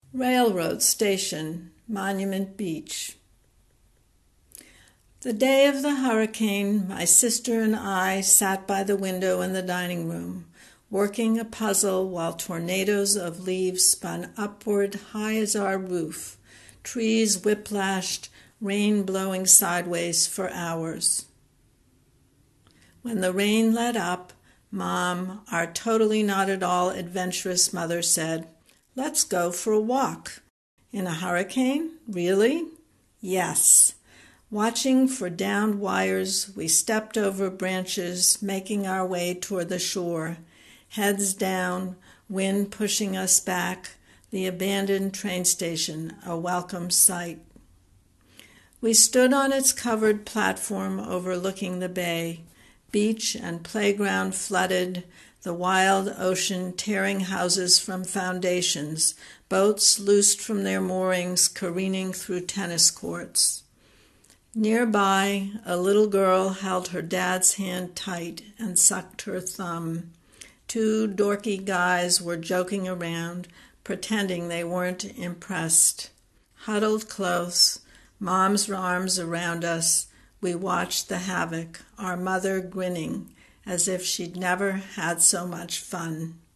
Railroad Station, Monument Beach. The day of the hurricane, my sister and I sat by the window in the dining room, working a puzzle while tornadoes of leaves spun upward high as our roof, trees whiplashed, rain blowing sideways for hours. When the rain let up, Mom, our totally not at all adventurous mother, said, "Let's go for a walk." In a hurricane? Really? Yes. Watching for downed wires, we stepped over branches, making our way toward the shore, heads down, wind pushing us back, the abandoned train station, a welcome sight. We stood on its covered platform overlooking the bay, beach and playground flooded, the wild ocean tearing houses from foundations, boats loosed from their moorings careening through tennis courts. Nearby, a little girl held her dad's hand tight and sucked her thumb. Two dorky guys were joking around, pretending they weren't impressed. Huddled close, Mom's arms around us, we watched the havoc, our mother grinning as if she'd never had so much fun.